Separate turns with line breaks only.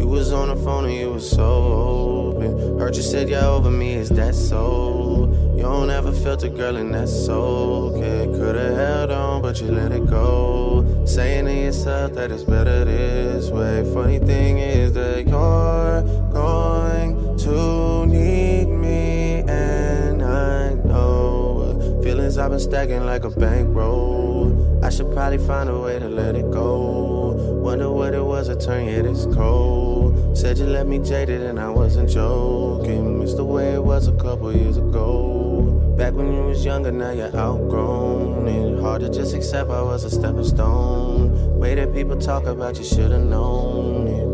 You was on the phone and you was so open. Heard you said you're over me, is that so? You don't ever felt a girl and that's so okay. Could've held on, but you let it go. Saying to yourself that it's better this way. Funny thing is that you're going to need me, and I know feelings I've been stacking like a bankroll. I should probably find a way to let it go. Wonder what it was that turned you this cold. Said you left me jaded and I wasn't joking. It's the way it was a couple years ago. Back when you was younger, now you're outgrown. And hard to just accept I was a stepping stone. Way that people talk about you should've known.